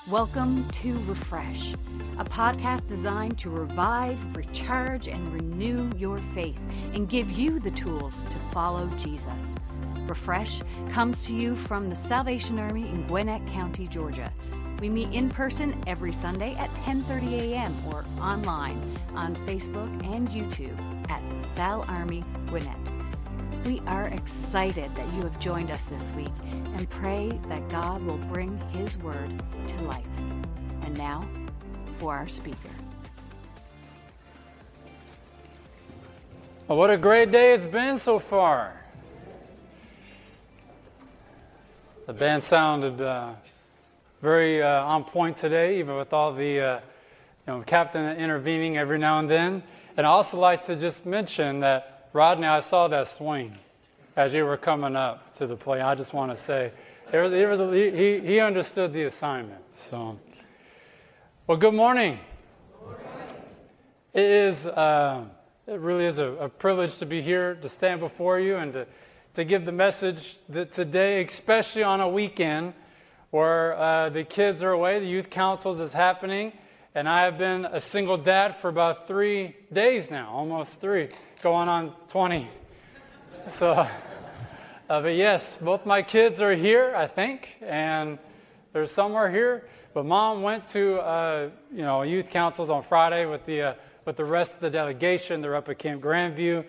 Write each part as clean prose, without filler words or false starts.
Welcome to Refresh, a podcast designed to revive, recharge, and renew your faith and give you the tools to follow Jesus. Refresh comes to you from the Salvation Army in Gwinnett County, Georgia. We meet in person every Sunday at 10:30 a.m. or online on Facebook and YouTube at Sal Army Gwinnett. We are excited that you have joined us this week and pray that God will bring His Word to life. And now, for our speaker. Well, what a great day it's been so far. The band sounded very on point today, even with all the captain intervening every now and then. And I also like to just mention that Rodney, I saw that swing as you were coming up to the play. I just want to say, he understood the assignment. So, well, good morning. It really is a privilege to be here, to stand before you, and to give the message that today, especially on a weekend where the kids are away, the youth councils is happening, and I have been a single dad for about 3 days now, almost 3. Going on 20. So, but yes, both my kids are here, I think, and there's somewhere here. But Mom went to youth councils on Friday with the rest of the delegation. They're up at Camp Grandview,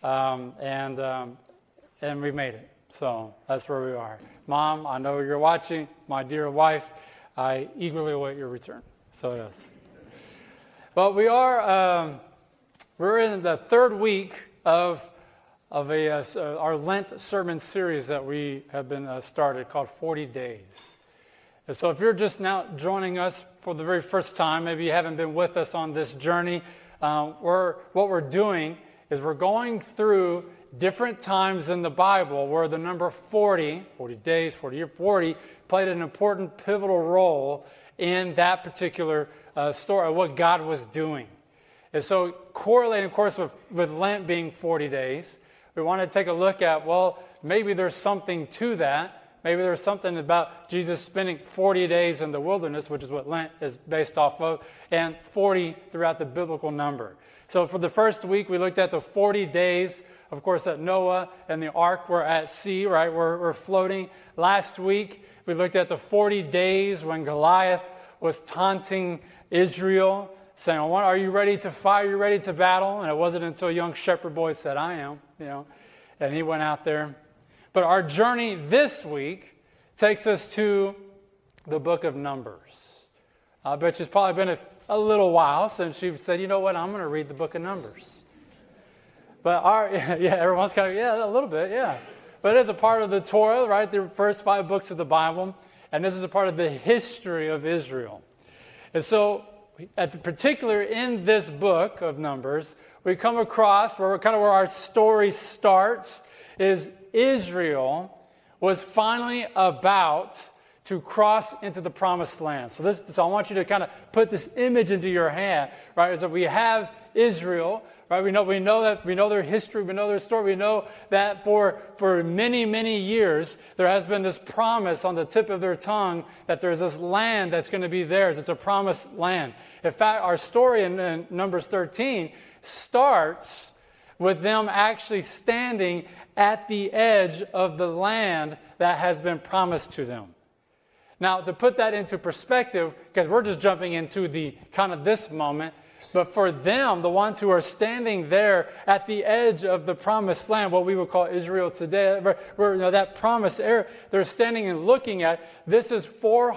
and we made it. So that's where we are. Mom, I know you're watching. My dear wife, I eagerly await your return. So yes. But we are. We're in the third week of our Lent sermon series that we have been started called 40 Days. And so if you're just now joining us for the very first time, maybe you haven't been with us on this journey, what we're doing is we're going through different times in the Bible where the number 40 days, 40 played an important pivotal role in that particular story of what God was doing. And so correlating, of course, with Lent being 40 days, we want to take a look at, well, maybe there's something to that. Maybe there's something about Jesus spending 40 days in the wilderness, which is what Lent is based off of, and 40 throughout the biblical number. So for the first week, we looked at the 40 days, of course, that Noah and the ark were at sea, right? We're floating. Last week, we looked at the 40 days when Goliath was taunting Israel, saying, are you ready to fight? Are you ready to battle? And it wasn't until a young shepherd boy said, I am, and he went out there. But our journey this week takes us to the book of Numbers. I bet it's probably been a little while since you've said, you know what, I'm going to read the book of Numbers. But everyone's kind of, a little bit, yeah. But it is a part of the Torah, right? The first 5 books of the Bible. And this is a part of the history of Israel. And so, particular in this book of Numbers, we come across where our story starts is Israel was finally about to cross into the promised land. So I want you to kind of put this image into your hand, right? Is that we have Israel, right? We know their history, we know their story, we know that for many, many years there has been this promise on the tip of their tongue that there's this land that's going to be theirs. It's a promised land. In fact, our story in Numbers 13 starts with them actually standing at the edge of the land that has been promised to them. Now, to put that into perspective, because we're just jumping into the kind of this moment, but for them, the ones who are standing there at the edge of the promised land, what we would call Israel today, where that promised area, they're standing and looking at, this is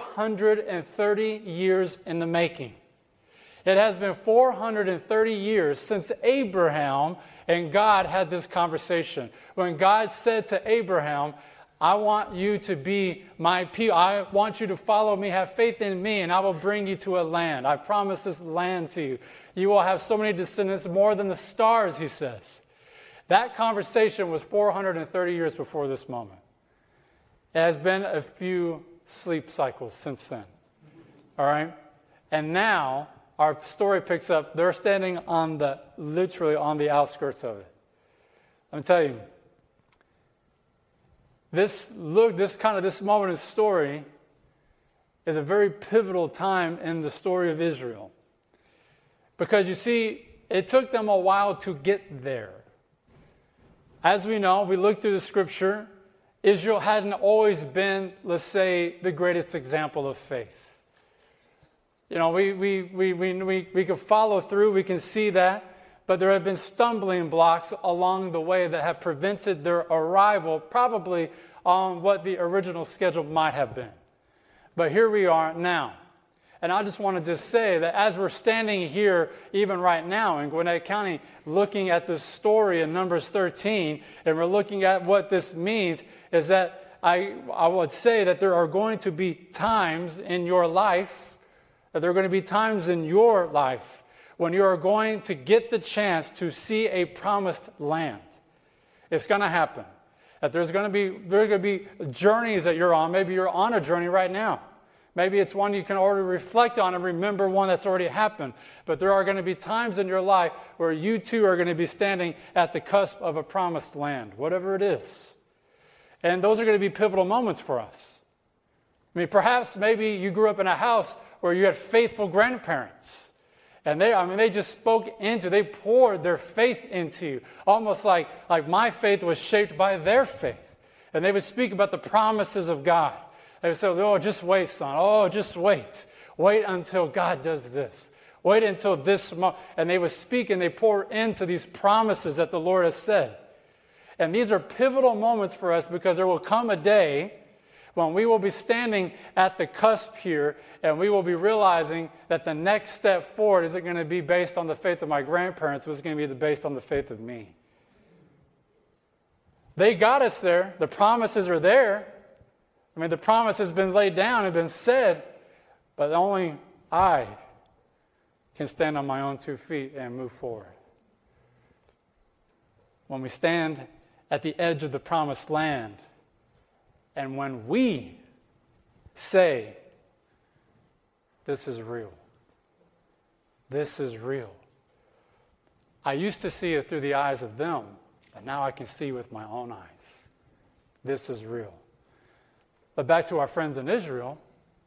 430 years in the making. It has been 430 years since Abraham and God had this conversation. When God said to Abraham, I want you to be my people. I want you to follow me, have faith in me, and I will bring you to a land. I promise this land to you. You will have so many descendants, more than the stars, he says. That conversation was 430 years before this moment. It has been a few sleep cycles since then. All right? And now our story picks up. They're standing literally on the outskirts of it. Let me tell you, this moment in the story is a very pivotal time in the story of Israel. Because you see, it took them a while to get there. As we know, we look through the scripture, Israel hadn't always been, let's say, the greatest example of faith. You know, we can follow through, we can see that, but there have been stumbling blocks along the way that have prevented their arrival, probably on what the original schedule might have been. But here we are now. And I just want to just say that as we're standing here, even right now in Gwinnett County, looking at this story in Numbers 13, and we're looking at what this means, is that I would say that there are going to be times in your life, that there are going to be times in your life when you are going to get the chance to see a promised land. It's going to happen. That there are going to be journeys that you're on. Maybe you're on a journey right now. Maybe it's one you can already reflect on and remember one that's already happened. But there are going to be times in your life where you too are going to be standing at the cusp of a promised land, whatever it is. And those are going to be pivotal moments for us. I mean, perhaps maybe you grew up in a house where you had faithful grandparents. And they just spoke into, they poured their faith into you. Almost like my faith was shaped by their faith. And they would speak about the promises of God. They would say, oh, just wait, son. Oh, just wait. Wait until God does this. Wait until this moment. And they would speak and they pour into these promises that the Lord has said. And these are pivotal moments for us because there will come a day when we will be standing at the cusp here and we will be realizing that the next step forward isn't going to be based on the faith of my grandparents, but it's going to be based on the faith of me. They got us there. The promises are there. I mean, the promise has been laid down and been said, but only I can stand on my own 2 feet and move forward. When we stand at the edge of the promised land, and when we say, this is real, this is real. I used to see it through the eyes of them, but now I can see with my own eyes. This is real. But back to our friends in Israel,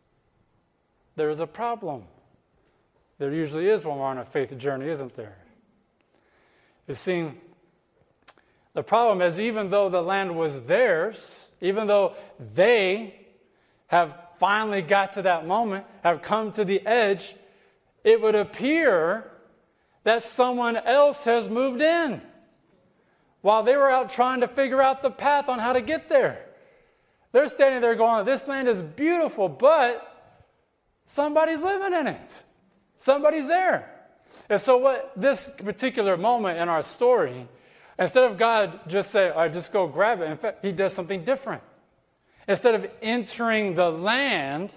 there is a problem. There usually is when we're on a faith journey, isn't there? You see, the problem is even though the land was theirs, even though they have finally got to that moment, have come to the edge, it would appear that someone else has moved in while they were out trying to figure out the path on how to get there. They're standing there going, this land is beautiful, but somebody's living in it. Somebody's there. And so what this particular moment in our story, instead of God just say, all right, just go grab it, in fact, he does something different. Instead of entering the land,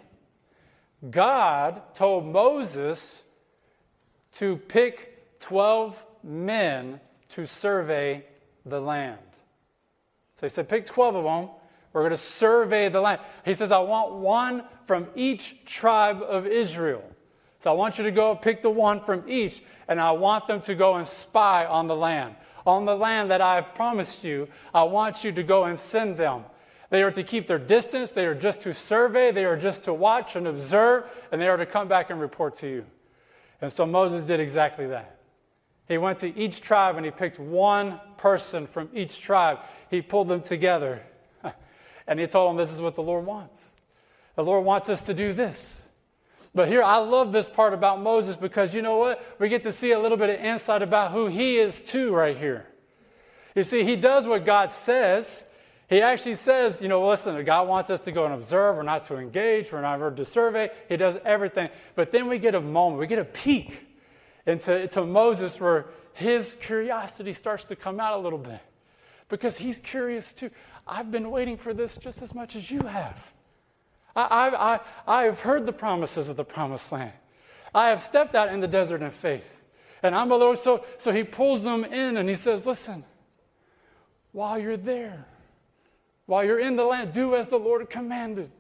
God told Moses to pick 12 men to survey the land. So he said, pick 12 of them. We're going to survey the land. He says, I want one from each tribe of Israel. So I want you to go pick the one from each, and I want them to go and spy on the land. On the land that I have promised you, I want you to go and send them. They are to keep their distance. They are just to survey. They are just to watch and observe, and they are to come back and report to you. And so Moses did exactly that. He went to each tribe, and he picked one person from each tribe. He pulled them together, and he told them this is what the Lord wants. The Lord wants us to do this. But here, I love this part about Moses because you know what? We get to see a little bit of insight about who he is too right here. You see, he does what God says. He actually says, listen, God wants us to go and observe. We're not to engage. We're not to survey. He does everything. But then we get a moment. We get a peek into Moses where his curiosity starts to come out a little bit. Because he's curious too. I've been waiting for this just as much as you have. I have heard the promises of the promised land. I have stepped out in the desert in faith. And I'm a little, so he pulls them in and he says, listen, while you're there, while you're in the land, do as the Lord commanded.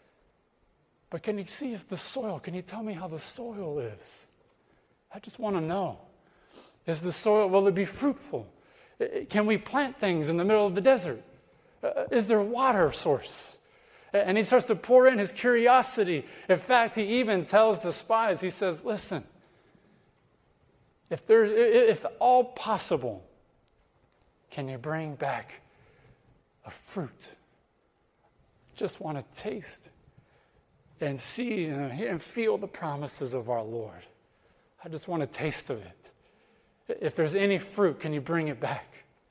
But can you see if the soil, can you tell me how the soil is? I just want to know. Is the soil, will it be fruitful? Can we plant things in the middle of the desert? Is there water source? And he starts to pour in his curiosity. In fact, he even tells the spies, he says, listen, if all possible, can you bring back a fruit? Just want to taste and see and feel the promises of our Lord. I just want a taste of it. If there's any fruit, can you bring it back?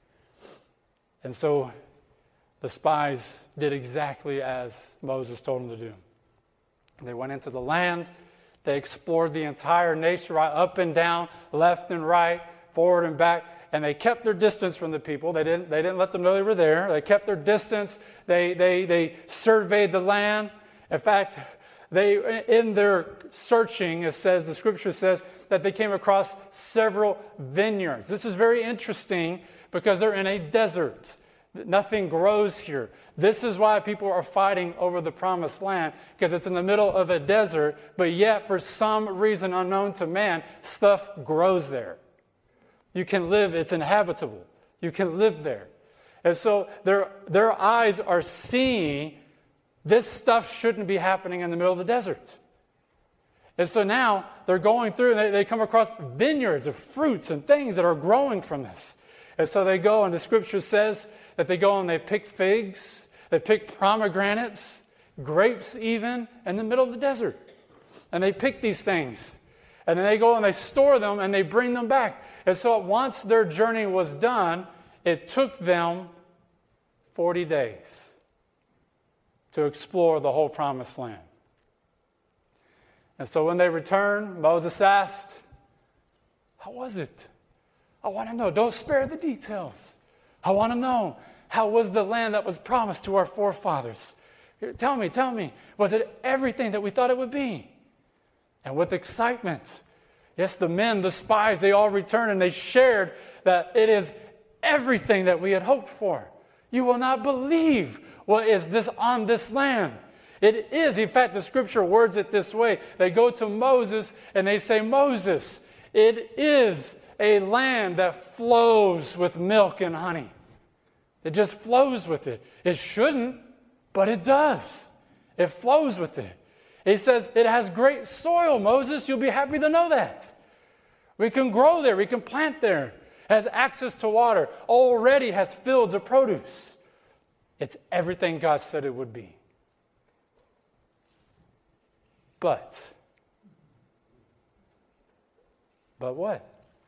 And so the spies did exactly as Moses told them to do. They went into the land. They explored the entire nation, right up and down, left and right, forward and back. And they kept their distance from the people. They didn't let them know they were there. They kept their distance. They surveyed the land. In fact, in their searching, the scripture says that they came across several vineyards. This is very interesting because they're in a desert. Nothing grows here. This is why people are fighting over the promised land, because it's in the middle of a desert, but yet for some reason unknown to man, stuff grows there. You can live, it's inhabitable. You can live there. And so their eyes are seeing this stuff shouldn't be happening in the middle of the desert. And so now they're going through and they come across vineyards of fruits and things that are growing from this. And so they go, and the scripture says that they go and they pick figs, they pick pomegranates, grapes even, in the middle of the desert. And they pick these things. And then they go and they store them and they bring them back. And so once their journey was done, it took them 40 days to explore the whole promised land. And so when they returned, Moses asked, how was it? I want to know. Don't spare the details. I want to know. How was the land that was promised to our forefathers? Tell me. Was it everything that we thought it would be? And with excitement, yes, the men, the spies, they all returned and they shared that it is everything that we had hoped for. You will not believe what is this on this land. It is. In fact, the scripture words it this way. They go to Moses and they say, Moses, it is a land that flows with milk and honey. It just flows with it. It shouldn't, but it does. It flows with it. He says, it has great soil, Moses. You'll be happy to know that. We can grow there. We can plant there. It has access to water. Already has fields of produce. It's everything God said it would be. But what?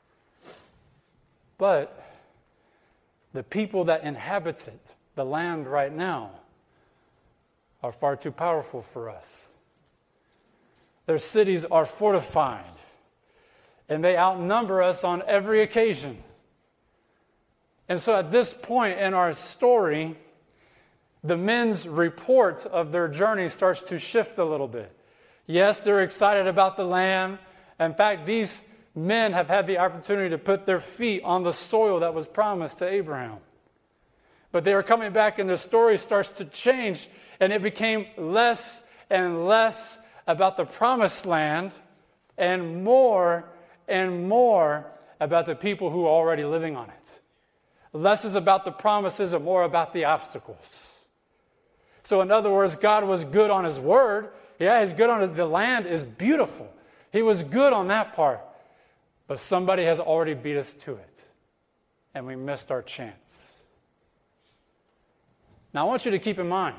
But the people that inhabit it, the land right now, are far too powerful for us. Their cities are fortified, and they outnumber us on every occasion. And so at this point in our story, the men's report of their journey starts to shift a little bit. Yes, they're excited about the land. In fact, these men have had the opportunity to put their feet on the soil that was promised to Abraham. But they are coming back and the story starts to change, and it became less and less about the promised land and more about the people who are already living on it. Less is about the promises and more about the obstacles. So in other words, God was good on his word. Yeah, he's good on it. The land is beautiful. He was good on that part. But somebody has already beat us to it. And we missed our chance. Now I want you to keep in mind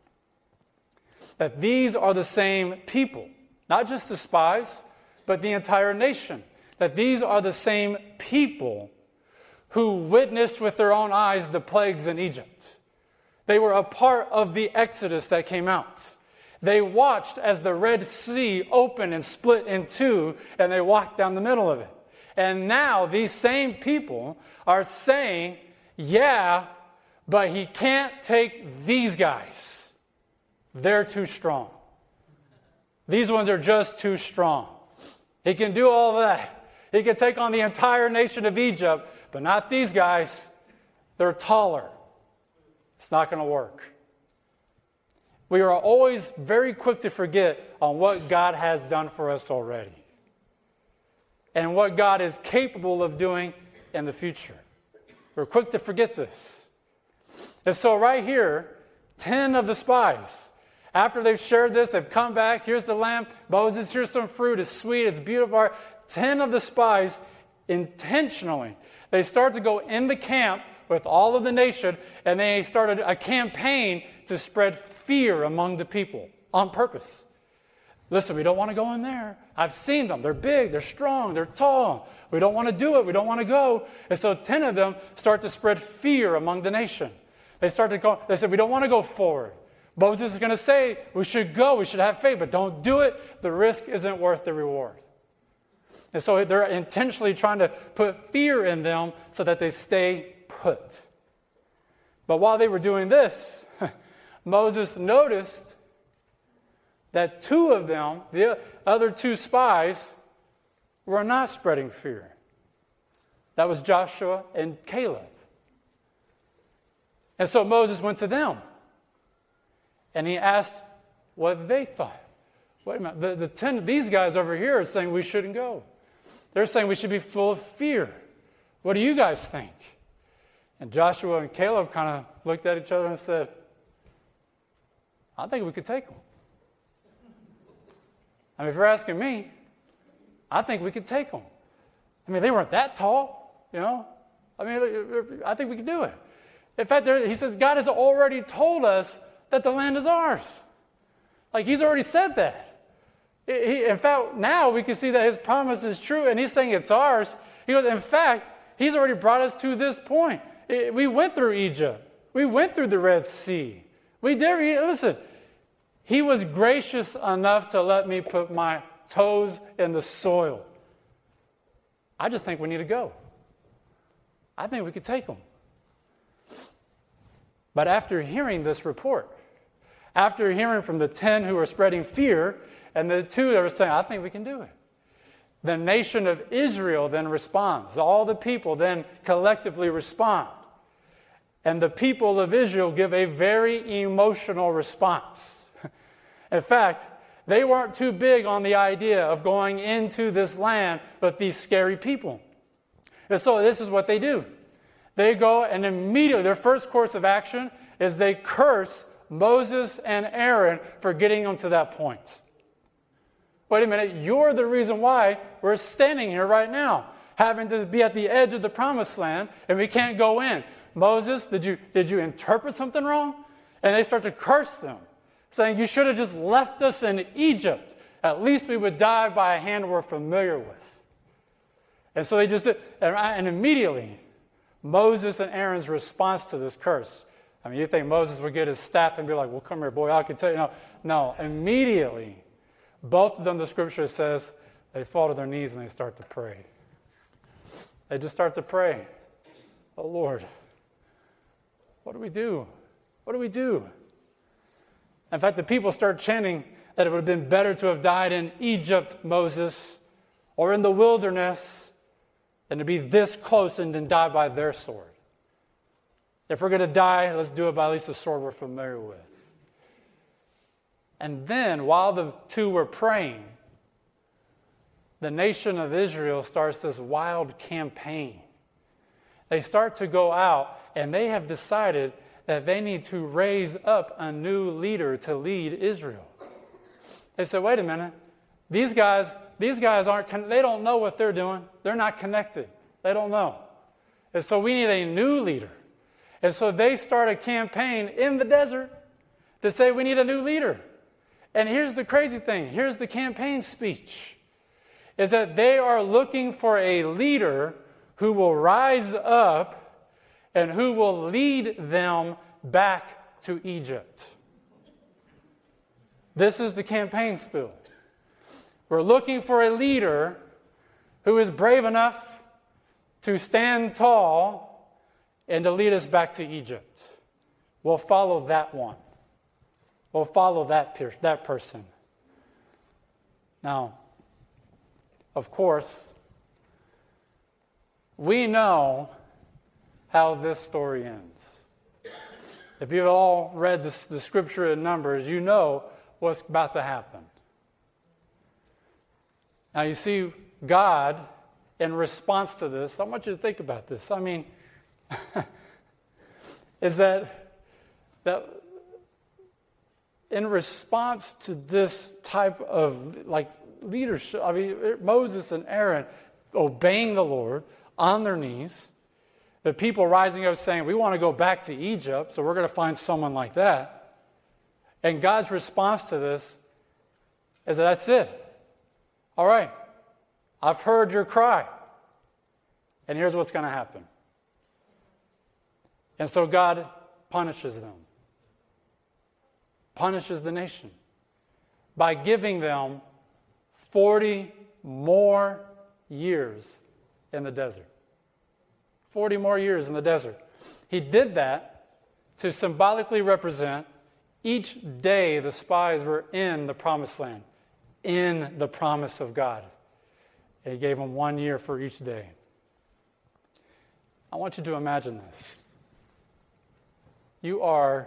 that these are the same people. Not just the spies, but the entire nation. That these are the same people who witnessed with their own eyes the plagues in Egypt. They were a part of the Exodus that came out. They watched as the Red Sea opened and split in two, and they walked down the middle of it. And now these same people are saying, yeah, but he can't take these guys. They're too strong. These ones are just too strong. He can do all of that. He can take on the entire nation of Egypt, but not these guys. They're taller. It's not going to work. We are always very quick to forget on what God has done for us already and what God is capable of doing in the future. We're quick to forget this. And so right here, 10 of the spies, After they've shared this, they've come back. Here's the lamb. Moses, here's some fruit. It's sweet. It's beautiful. 10 of the spies intentionally, they start to go in the camp with all of the nation, and they started a campaign to spread fear among the people on purpose. Listen, we don't want to go in there. I've seen them. They're big. They're strong. They're tall. We don't want to do it. We don't want to go. And so 10 of them start to spread fear among the nation. They said, we don't want to go forward. Moses is going to say, we should go. We should have faith, but don't do it. The risk isn't worth the reward. And so they're intentionally trying to put fear in them so that they stay put. But while they were doing this, Moses noticed that 2 of them, the other 2 spies, were not spreading fear. That was Joshua and Caleb. And so Moses went to them, and he asked what they thought. Wait a minute, the 10, these guys over here are saying we shouldn't go. They're saying we should be full of fear. What do you guys think? And Joshua and Caleb kind of looked at each other and said, I think we could take them. I mean, if you're asking me, I think we could take them. I mean, they weren't that tall, you know. I mean, I think we could do it. In fact, he says, God has already told us that the land is ours. Like, he's already said that. In fact, now we can see that his promise is true, and he's saying it's ours. He goes, in fact, he's already brought us to this point. We went through Egypt. We went through the Red Sea. Listen, he was gracious enough to let me put my toes in the soil. I just think we need to go. I think we could take them. But after hearing this report, after hearing from the 10 who were spreading fear and the 2 that were saying, I think we can do it, the nation of Israel then responds. All the people then collectively respond. And the people of Israel give a very emotional response. In fact, they weren't too big on the idea of going into this land with these scary people. And so this is what they do. They go and immediately, their first course of action is they curse Moses and Aaron for getting them to that point. Wait a minute, you're the reason why we're standing here right now, having to be at the edge of the promised land, and we can't go in. Moses, did you interpret something wrong? And they start to curse them, saying, you should have just left us in Egypt. At least we would die by a hand we're familiar with. And so they just did, and immediately, Moses and Aaron's response to this curse. I mean, you think Moses would get his staff and be like, well, come here, boy, I can tell you. No, immediately, both of them, the scripture says, they fall to their knees and they start to pray. They just start to pray. Oh, Lord, what do we do? What do we do? In fact, the people start chanting that it would have been better to have died in Egypt, Moses, or in the wilderness, than to be this close and then die by their sword. If we're going to die, let's do it by at least the sword we're familiar with. And then, while the 2 were praying, the nation of Israel starts this wild campaign. They start to go out, and they have decided that they need to raise up a new leader to lead Israel. They said, wait a minute, these guys aren't, they don't know what they're doing. They're not connected. They don't know. And so we need a new leader. And so they start a campaign in the desert to say we need a new leader. And here's the crazy thing. Here's the campaign speech. Is that they are looking for a leader who will rise up and who will lead them back to Egypt. This is the campaign spiel. We're looking for a leader who is brave enough to stand tall and to lead us back to Egypt. We'll follow that one. We'll follow that person. Now, of course, we know how this story ends. If you've all read the scripture in Numbers, you know what's about to happen. Now, you see, God, in response to this, I want you to think about this. I mean, is that in response to this type of leadership, Moses and Aaron obeying the Lord on their knees, the people rising up saying, we want to go back to Egypt, so we're going to find someone like that. And God's response to this is that's it. All right, I've heard your cry, and here's what's going to happen. And so God punishes them, punishes the nation by giving them 40 more years in the desert. 40 more years in the desert. He did that to symbolically represent each day the spies were in the promised land, in the promise of God. He gave them 1 year for each day. I want you to imagine this. You are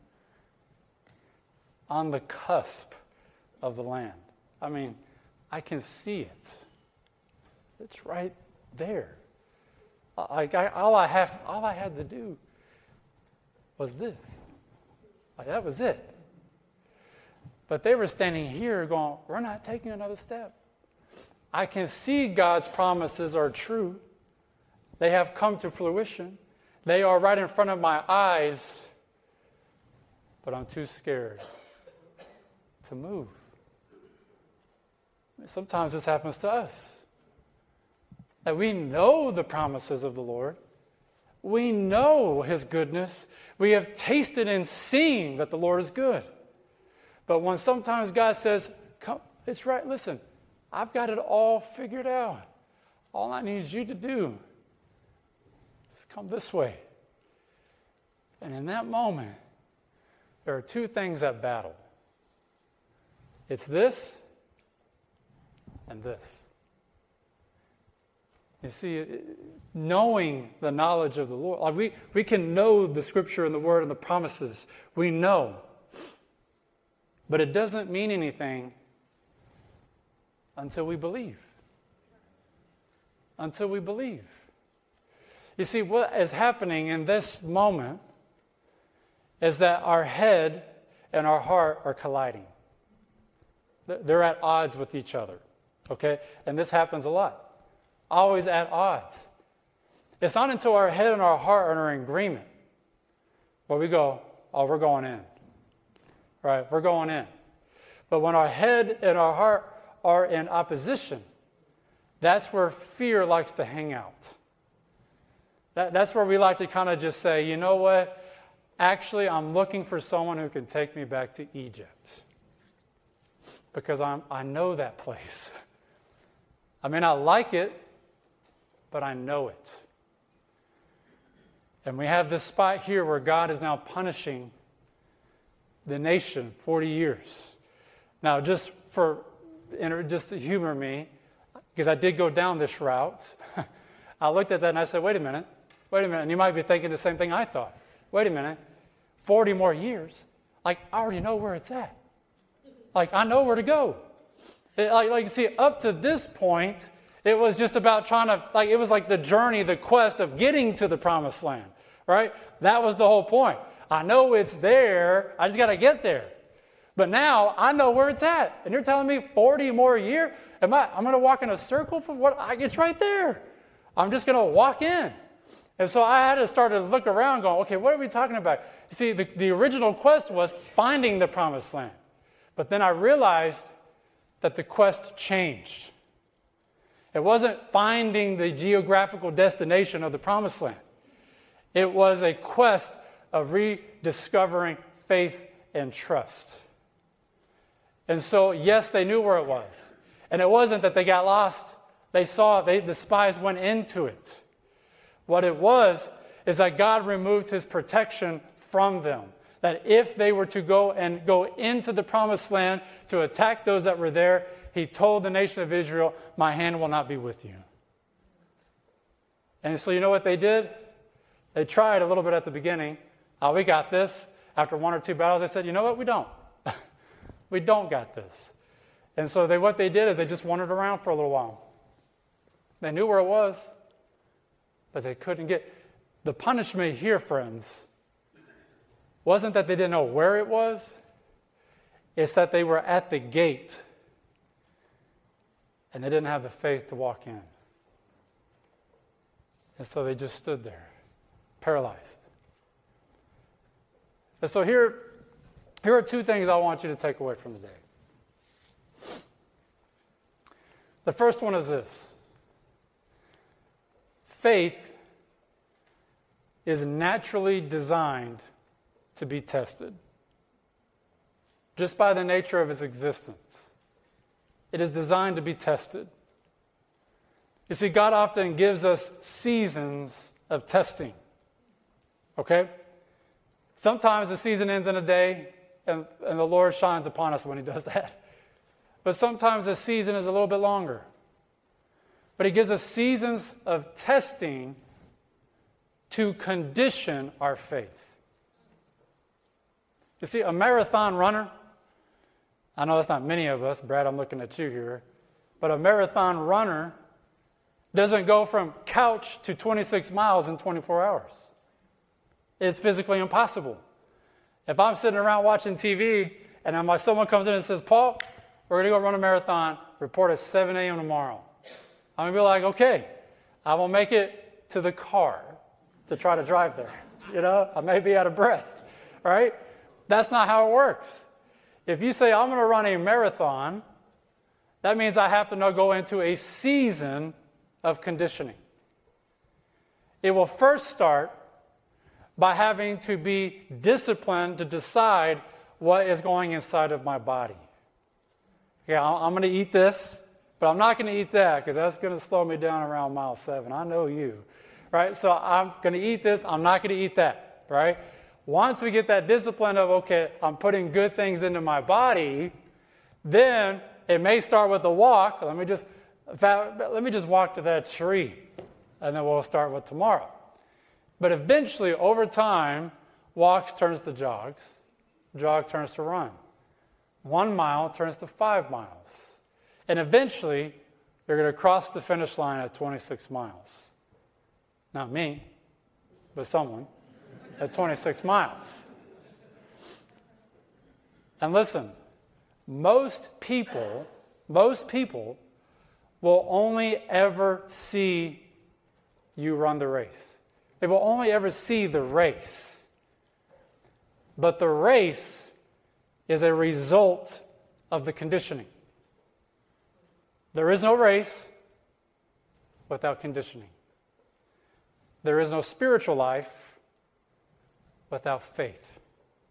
on the cusp of the land. I mean, I can see it. It's right there. All I had to do was this. That was it. But they were standing here going, we're not taking another step. I can see God's promises are true. They have come to fruition. They are right in front of my eyes, but I'm too scared to move. Sometimes this happens to us. That we know the promises of the Lord. We know His goodness. We have tasted and seen that the Lord is good. But when sometimes God says, come, it's right, listen, I've got it all figured out. All I need you to do is come this way. And in that moment, there are two things at battle. It's this and this. You see, knowing the knowledge of the Lord, we can know the Scripture and the Word and the promises. We know. But it doesn't mean anything until we believe. Until we believe. You see, what is happening in this moment is that our head and our heart are colliding. They're at odds with each other, okay? And this happens a lot. Always at odds. It's not until our head and our heart are in agreement where we go, oh, we're going in. Right? We're going in. But when our head and our heart are in opposition, that's where fear likes to hang out. That's where we like to kind of just say, you know what? Actually, I'm looking for someone who can take me back to Egypt. Because I know that place. I may not like it, but I know it. And we have this spot here where God is now punishing the nation 40 years. Now, just to humor me, because I did go down this route, I looked at that and I said, wait a minute. And you might be thinking the same thing I thought. Wait a minute. 40 more years? I already know where it's at. I know where to go. You see, up to this point, it was just about it was like the journey, the quest of getting to the promised land, right? That was the whole point. I know it's there. I just got to get there. But now I know where it's at. And you're telling me 40 more a year? I'm going to walk in a circle for what? It's right there. I'm just going to walk in. And so I had to start to look around going, okay, what are we talking about? You see, the original quest was finding the promised land. But then I realized that the quest changed. It wasn't finding the geographical destination of the promised land. It was a quest of rediscovering faith and trust. And so, yes, they knew where it was. And it wasn't that they got lost. They saw it. The spies went into it. What it was is that God removed His protection from them. That if they were to go into the promised land to attack those that were there, He told the nation of Israel, my hand will not be with you. And so you know what they did? They tried a little bit at the beginning. We got this. After one or two battles, they said, you know what? We don't. We don't got this. And so what they did is they just wandered around for a little while. They knew where it was, but they couldn't get. The punishment here, friends, wasn't that they didn't know where it was. It's that they were at the gate and they didn't have the faith to walk in. And so they just stood there, paralyzed. And so here are two things I want you to take away from today. The first one is this. Faith is naturally designed to be tested, just by the nature of its existence. It is designed to be tested. You see, God often gives us seasons of testing. Okay? Sometimes the season ends in a day, and the Lord shines upon us when He does that. But sometimes the season is a little bit longer. But He gives us seasons of testing to condition our faith. You see, a marathon runner, I know that's not many of us, Brad, I'm looking at you here, but a marathon runner doesn't go from couch to 26 miles in 24 hours. It's physically impossible. If I'm sitting around watching TV and then someone comes in and says, Paul, we're going to go run a marathon, report at 7 a.m. tomorrow. I'm going to be like, okay, I will make it to the car to try to drive there. You know, I may be out of breath, right? That's not how it works. If you say, I'm going to run a marathon, that means I have to now go into a season of conditioning. It will first start by having to be disciplined to decide what is going inside of my body. Yeah, I'm going to eat this, but I'm not going to eat that because that's going to slow me down around mile 7. I know you, right? So I'm going to eat this. I'm not going to eat that, right? Once we get that discipline of, okay, I'm putting good things into my body, then it may start with a walk. Let me just walk to that tree, and then we'll start with tomorrow. But eventually, over time, walks turns to jogs, jog turns to run. 1 mile turns to 5 miles. And eventually, you're going to cross the finish line at 26 miles. Not me, but someone at 26 miles. And listen, most people will only ever see you run the race. They will only ever see the race. But the race is a result of the conditioning. There is no race without conditioning. There is no spiritual life without faith.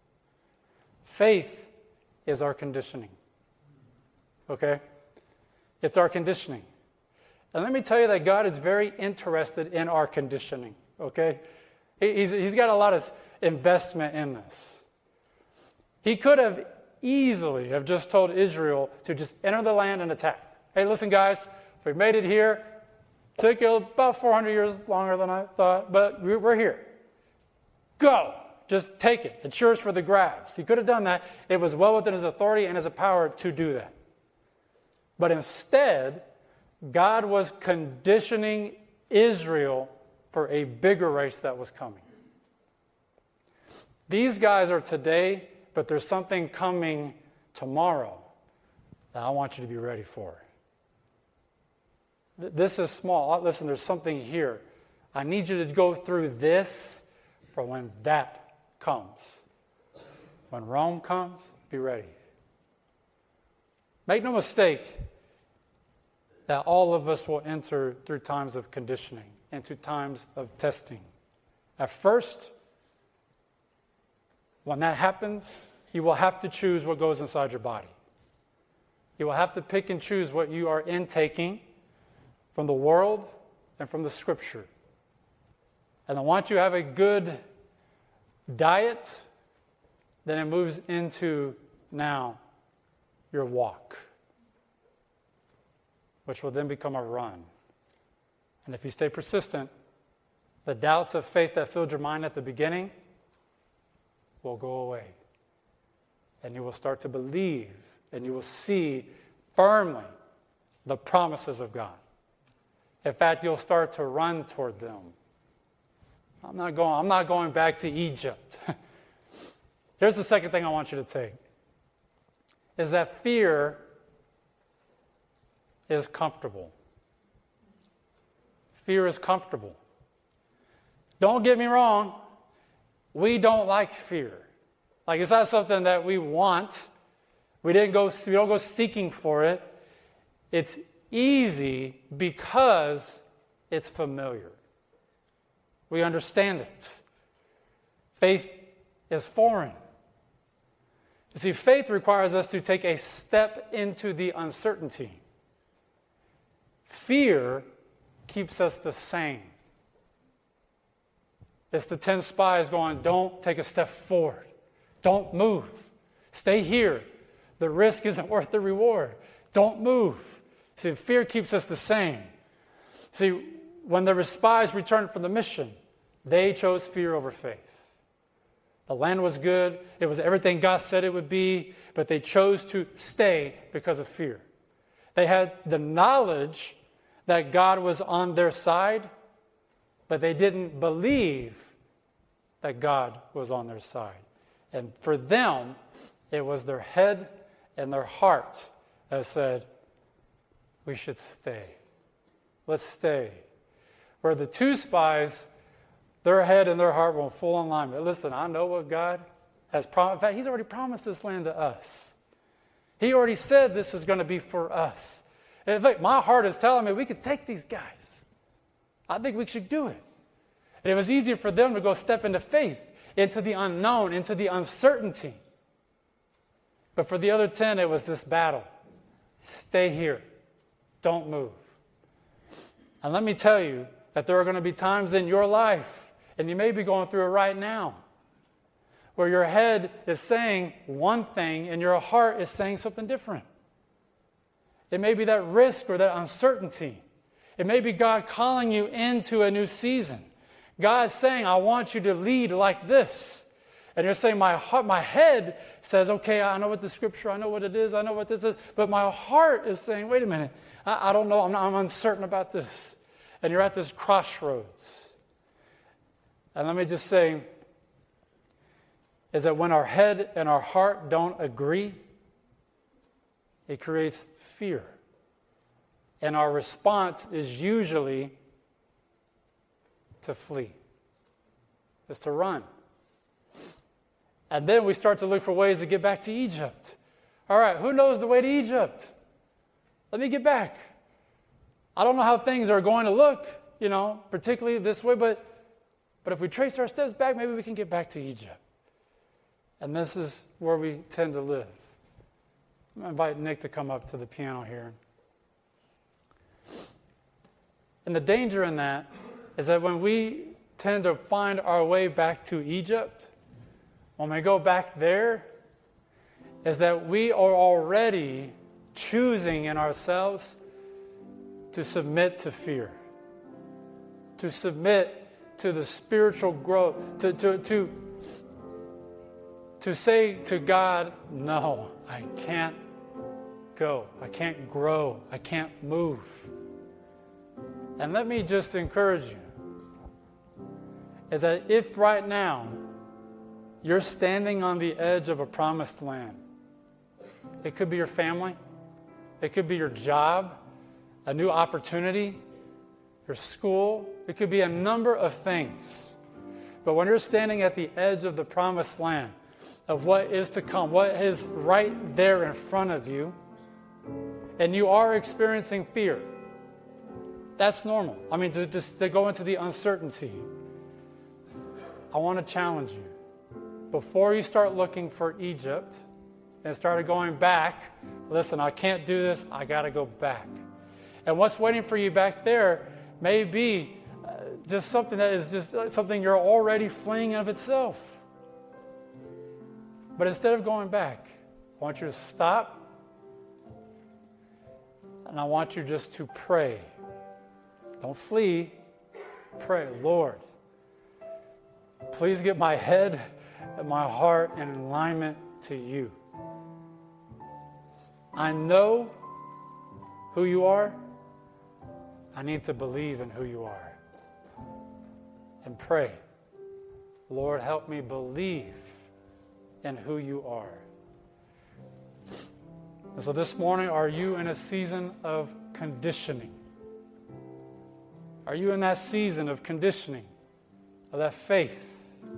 Faith is our conditioning. Okay? It's our conditioning. And let me tell you that God is very interested in our conditioning. Okay? He's got a lot of investment in this. He could have easily have just told Israel to just enter the land and attack. Hey, listen, guys, we made it here. Took you about 400 years longer than I thought, but we're here. Go. Just take it. It's yours for the grabs. He could have done that. It was well within his authority and his power to do that. But instead, God was conditioning Israel for a bigger race that was coming. These guys are today, but there's something coming tomorrow that I want you to be ready for. This is small. Listen, there's something here. I need you to go through this for when that comes. When Rome comes, be ready. Make no mistake that all of us will enter through times of conditioning and through times of testing. At first, when that happens, you will have to choose what goes inside your body. You will have to pick and choose what you are intaking from the world and from the Scripture. And then once you have a good diet, then it moves into now your walk, which will then become a run. And if you stay persistent, the doubts of faith that filled your mind at the beginning will go away. And you will start to believe, and you will see firmly the promises of God. In fact, you'll start to run toward them. I'm not going back to Egypt. Here's the second thing I want you to take. is that fear is comfortable. Fear is comfortable. Don't get me wrong, we don't like fear. Like, it's not something that we want. We don't go seeking for it. It's easy because it's familiar. We understand it. Faith is foreign. You see, faith requires us to take a step into the uncertainty. Fear keeps us the same. It's the 10 spies going, don't take a step forward. Don't move. Stay here. The risk isn't worth the reward. Don't move. See, fear keeps us the same. See, when the spies returned from the mission, they chose fear over faith. The land was good. It was everything God said it would be, but they chose to stay because of fear. They had the knowledge that God was on their side, but they didn't believe that God was on their side. And for them, it was their head and their heart that said, we should stay. Let's stay. Where the 2 spies, their head and their heart were in full alignment. Listen, I know what God has promised. In fact, He's already promised this land to us. He already said this is going to be for us. In fact, my heart is telling me we could take these guys. I think we should do it. And it was easier for them to go step into faith, into the unknown, into the uncertainty. But for the other 10, it was this battle. Stay here. Don't move. And let me tell you that there are going to be times in your life, and you may be going through it right now, where your head is saying one thing and your heart is saying something different. It may be that risk or that uncertainty. It may be God calling you into a new season. God's saying, I want you to lead like this. And you're saying, my head says, okay, I know what the scripture, I know what it is, I know what this is. But my heart is saying, wait a minute, I don't know, I'm uncertain about this. And you're at this crossroads. And let me just say, is that when our head and our heart don't agree, it creates fear. And our response is usually to flee. Is to run. And then we start to look for ways to get back to Egypt. All right, who knows the way to Egypt? Let me get back. I don't know how things are going to look, particularly this way, but if we trace our steps back, maybe we can get back to Egypt. And this is where we tend to live. I'm going to invite Nick to come up to the piano here. And the danger in that is that when we tend to find our way back to Egypt, when we go back there, is that we are already choosing in ourselves to submit to fear, to submit to the spiritual growth, to say to God, no, I can't go, I can't grow, I can't move. And let me just encourage you, is that if right now you're standing on the edge of a promised land, it could be your family, it could be your job, a new opportunity, your school, it could be a number of things. But when you're standing at the edge of the promised land, of what is to come, what is right there in front of you, and you are experiencing fear, that's normal. I mean, to go into the uncertainty. I want to challenge you. Before you start looking for Egypt and started going back, listen, I can't do this, I got to go back. And what's waiting for you back there may be just something that is just something you're already fleeing of itself. But instead of going back, I want you to stop, and I want you just to pray. Don't flee, pray. Lord, please get my head and my heart in alignment to you. I know who you are. I need to believe in who you are. And pray, Lord, help me believe in who you are. And so this morning, are you in a season of conditioning? Are you in that season of conditioning, of that faith?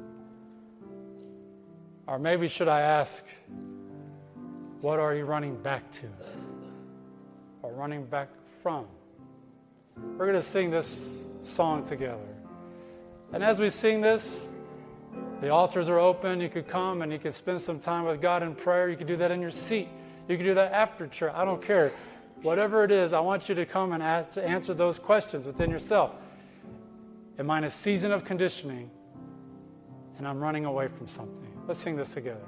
Or maybe should I ask, what are you running back to? Or running back from? We're going to sing this song together. And as we sing this, the altars are open. You could come and you could spend some time with God in prayer. You could do that in your seat. You could do that after church. I don't care. Whatever it is, I want you to come and answer those questions within yourself. Am I in a season of conditioning and I'm running away from something? Let's sing this together.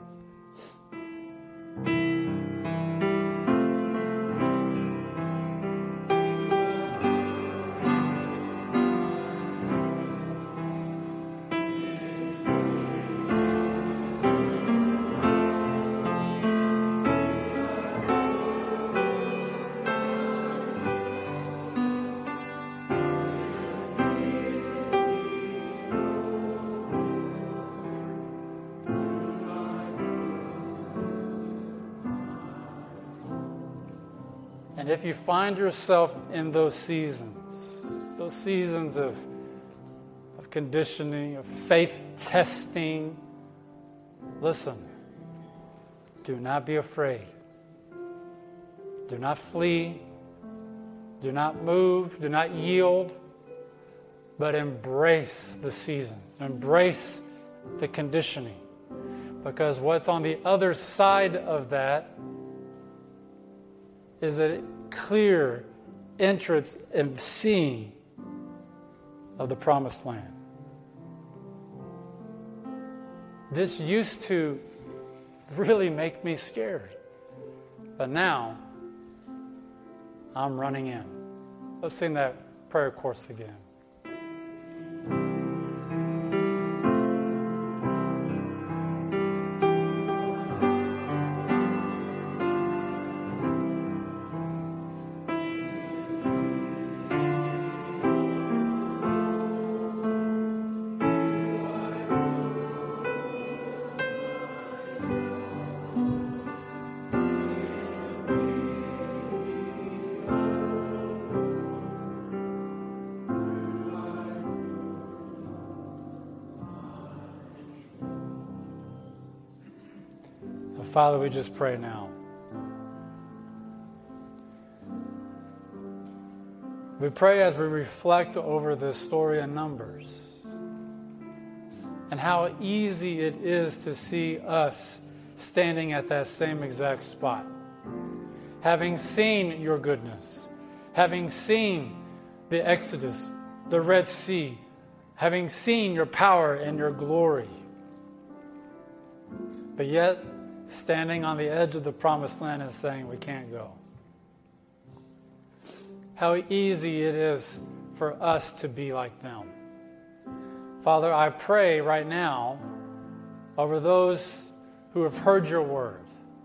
And if you find yourself in those seasons of conditioning, of faith testing, listen, do not be afraid. Do not flee. Do not move. Do not yield. But embrace the season. Embrace the conditioning. Because what's on the other side of that is a clear entrance and seeing of the promised land. This used to really make me scared. But now, I'm running in. Let's sing that prayer chorus again. Father, we just pray now. We pray as we reflect over this story in Numbers and how easy it is to see us standing at that same exact spot. Having seen your goodness, having seen the Exodus, the Red Sea, having seen your power and your glory. But yet, standing on the edge of the promised land and saying, we can't go. How easy it is for us to be like them. Father, I pray right now over those who have heard your word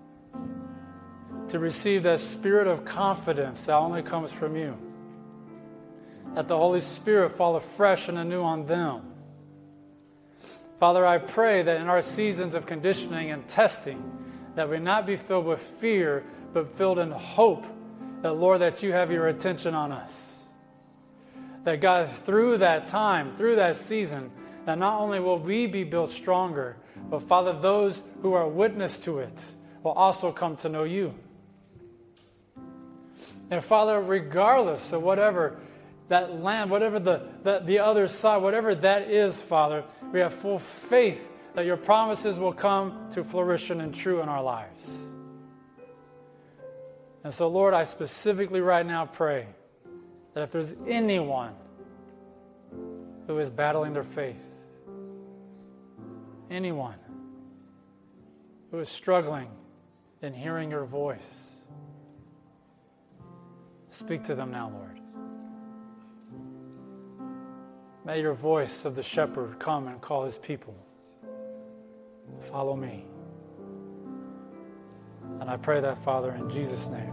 to receive that spirit of confidence that only comes from you. That the Holy Spirit fall afresh and anew on them. Father, I pray that in our seasons of conditioning and testing, that we not be filled with fear, but filled in hope that, Lord, that you have your attention on us. That, God, through that time, through that season, that not only will we be built stronger, but, Father, those who are witness to it will also come to know you. And, Father, regardless of whatever that land, whatever the other side, whatever that is, Father, we have full faith that your promises will come to fruition and true in our lives. And so, Lord, I specifically right now pray that if there's anyone who is battling their faith, anyone who is struggling in hearing your voice, speak to them now, Lord. May your voice of the shepherd come and call his people. Follow me. And I pray that, Father, in Jesus' name.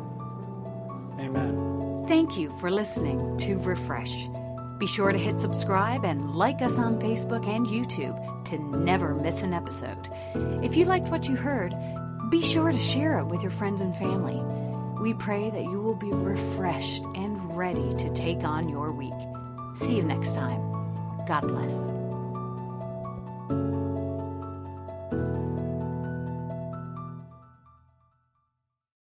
Amen. Thank you for listening to Refresh. Be sure to hit subscribe and like us on Facebook and YouTube to never miss an episode. If you liked what you heard, be sure to share it with your friends and family. We pray that you will be refreshed and ready to take on your week. See you next time. God bless.